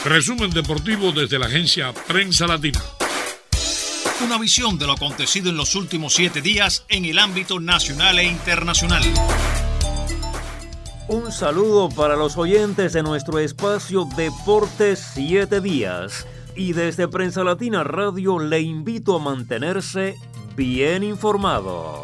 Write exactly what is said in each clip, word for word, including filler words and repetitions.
Resumen deportivo desde la agencia Prensa Latina. Una visión de lo acontecido en los últimos siete días en el ámbito nacional e internacional. Un saludo para los oyentes de nuestro espacio Deportes siete días. Y desde Prensa Latina Radio le invito a mantenerse bien informado.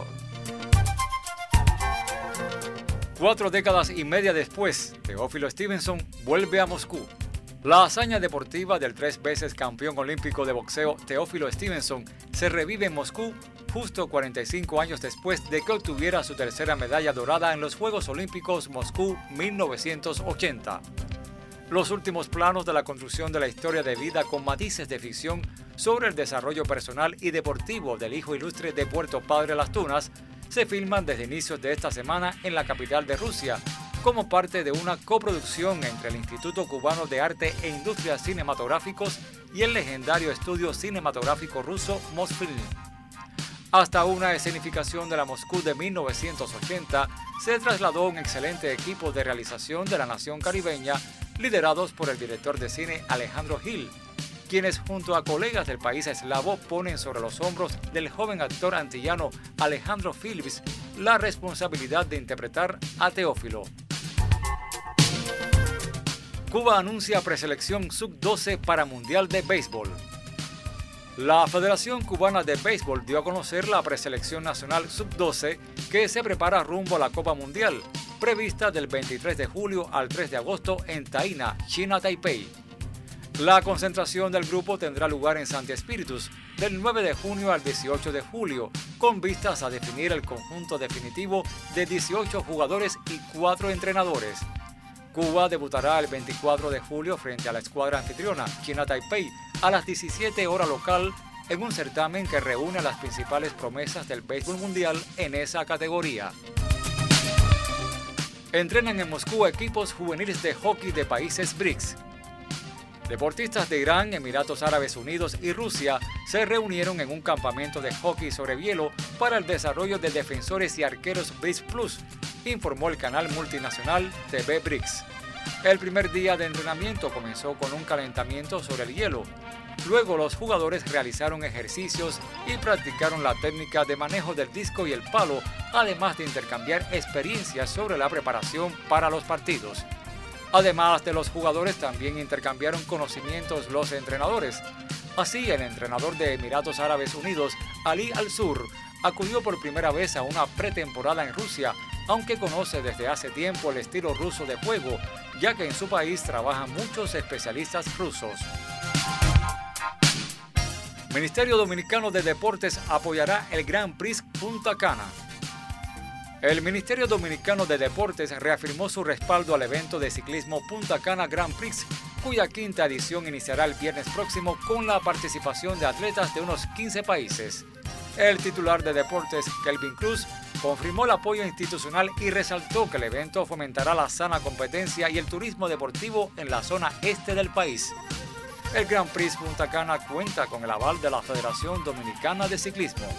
Cuatro décadas y media después, Teófilo Stevenson vuelve a Moscú. La hazaña deportiva del tres veces campeón olímpico de boxeo Teófilo Stevenson se revive en Moscú justo cuarenta y cinco años después de que obtuviera su tercera medalla dorada en los Juegos Olímpicos Moscú mil novecientos ochenta. Los últimos planos de la construcción de la historia de vida con matices de ficción sobre el desarrollo personal y deportivo del hijo ilustre de Puerto Padre Las Tunas se filman desde inicios de esta semana en la capital de Rusia, como parte de una coproducción entre el Instituto Cubano de Arte e Industrias Cinematográficos y el legendario estudio cinematográfico ruso Mosfilm. Hasta una escenificación de la Moscú de mil novecientos ochenta se trasladó un excelente equipo de realización de la nación caribeña, liderados por el director de cine Alejandro Gil, quienes junto a colegas del país eslavo ponen sobre los hombros del joven actor antillano Alejandro Phillips la responsabilidad de interpretar a Teófilo. Cuba anuncia preselección sub doce para Mundial de Béisbol. La Federación Cubana de Béisbol dio a conocer la preselección nacional sub doce que se prepara rumbo a la Copa Mundial, prevista del veintitrés de julio al tres de agosto en Taina, China, Taipei. La concentración del grupo tendrá lugar en Santi Espíritus del nueve de junio al dieciocho de julio, con vistas a definir el conjunto definitivo de dieciocho jugadores y cuatro entrenadores. Cuba debutará el veinticuatro de julio frente a la escuadra anfitriona, China Taipei, a las diecisiete horas local, en un certamen que reúne a las principales promesas del béisbol mundial en esa categoría. Entrenan en Moscú equipos juveniles de hockey de países B R I C S. Deportistas de Irán, Emiratos Árabes Unidos y Rusia se reunieron en un campamento de hockey sobre hielo para el desarrollo de defensores y arqueros B R I C S Plus, informó el canal multinacional T V B R I C S. El primer día de entrenamiento comenzó con un calentamiento sobre el hielo. Luego los jugadores realizaron ejercicios y practicaron la técnica de manejo del disco y el palo, además de intercambiar experiencias sobre la preparación para los partidos. Además de los jugadores, también intercambiaron conocimientos los entrenadores. Así, el entrenador de Emiratos Árabes Unidos, Ali Al-Sur, acudió por primera vez a una pretemporada en Rusia, aunque conoce desde hace tiempo el estilo ruso de juego, ya que en su país trabajan muchos especialistas rusos. Ministerio Dominicano de Deportes apoyará el Grand Prix Punta Cana. El Ministerio Dominicano de Deportes reafirmó su respaldo al evento de ciclismo Punta Cana Grand Prix, cuya quinta edición iniciará el viernes próximo con la participación de atletas de unos quince países. El titular de Deportes, Kelvin Cruz, confirmó el apoyo institucional y resaltó que el evento fomentará la sana competencia y el turismo deportivo en la zona este del país. El Grand Prix Punta Cana cuenta con el aval de la Federación Dominicana de Ciclismo.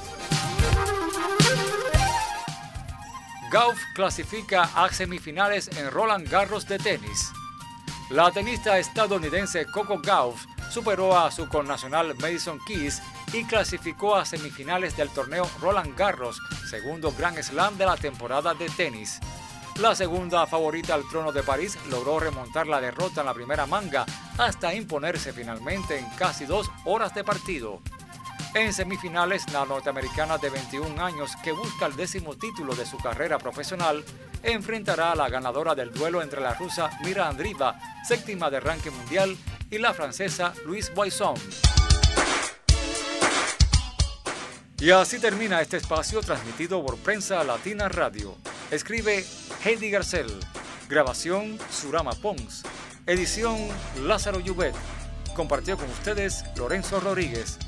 Gauff clasifica a semifinales en Roland Garros de tenis. La tenista estadounidense Coco Gauff superó a su connacional Madison Keys y clasificó a semifinales del torneo Roland Garros, segundo Grand Slam de la temporada de tenis. La segunda favorita al trono de París logró remontar la derrota en la primera manga hasta imponerse finalmente en casi dos horas de partido. En semifinales, la norteamericana de veintiún años, que busca el décimo título de su carrera profesional, enfrentará a la ganadora del duelo entre la rusa Mira Andreeva, séptima de ranking mundial, y la francesa Louise Boisson. Y así termina este espacio transmitido por Prensa Latina Radio. Escribe Heidi Garcel, grabación Surama Pons, edición Lázaro Llubet. Compartió con ustedes Lorenzo Rodríguez.